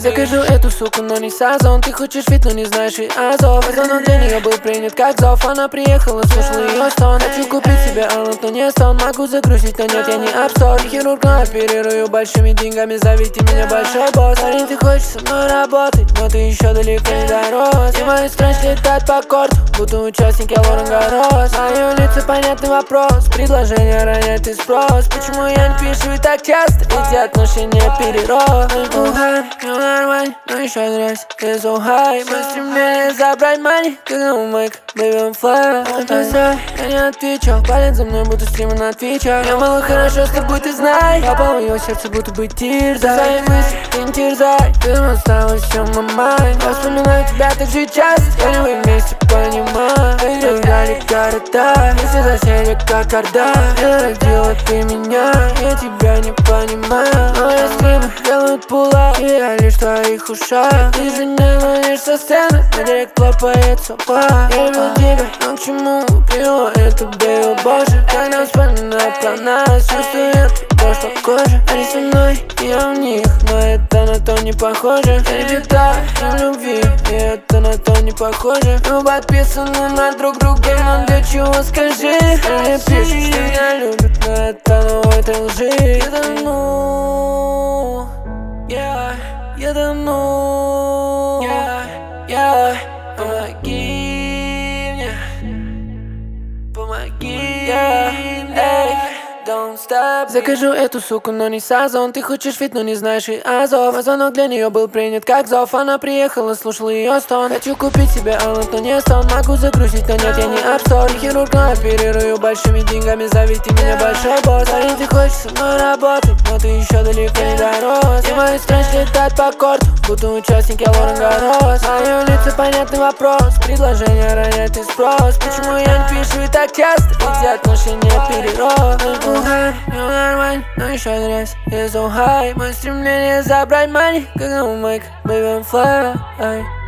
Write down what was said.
Закажу эту суку, но не Сазон. Ты хочешь вид, но не знаешь и азов. Но для нее был принят как зов. Она приехала, слушала ее стон. Хочу купить себе Алланд, но не сон. Могу загрузить, но нет, я не апстор. Хирург, но оперирую большими деньгами. Зовите меня большой босс. Парень, ты хочешь со мной работать, но ты еще далеко не дорос. И мои страсти летают по корту, будто участники Лорен Гаррос. Мое лицо понятный вопрос, предложение роняет и спрос. Почему я не пишу и так часто? Эти отношения перерос. Не нормально, но еще грязь. Я so high, мое стремление забрать money, как на умейк, baby I'm fly. Я не отвечал, палец за мной, будто стримы на твичах. Я малый, хорошо с тобой, ты знай. Попал в ее сердце, будто бы тирзай. Свои мысли ты не терзай, ты осталась в чем my mind. Я вспоминаю тебя так же часто, я мы вместе понимаем. Мы играли города, если соседи как Орда. Я родила ты меня, я тебя не понимаю. Мои стримы делают пула, и я лишь в твоих ушах. Ты же не ловишь со сцены, на директ лопает сопа. Я люблю тебя, но к чему привело это, бейб, боже. Когда вспоминаю про нас, чувствую дождь по коже. Они со мной, я в них, но это на то не похоже. Я летаю в любви, и это на то не похоже. Мы подписаны на друг друга, но для чего скажи? Они пишут, что меня любят, но это новой этой лжи. Я тону, я тону, помоги мне, помоги, эй. Don't stop. Закажу эту суку, но не Сазон. Ты хочешь вид, но не знаешь и азов. Мой звонок для нее был принят как зов. Она приехала, слушала ее стон. Хочу купить себе Алланд, но не сон. Могу загрузить, но нет, я не апстор. Хирург, но оперирую большими деньгами. Зовите меня большой босс. Парень, ты хочешь со мной работать, но ты еще далеко не дорос. И мои страсти летают по корту, будто участники Лорен Гаррос. Мое лицо понятный вопрос, предложение роняет и спрос. Почему я не пишу и так часто? Эти отношения перерос. Не нормально, но еще грязь. Я so high, мое стремление забрать money, как на умейк, baby I'm fly.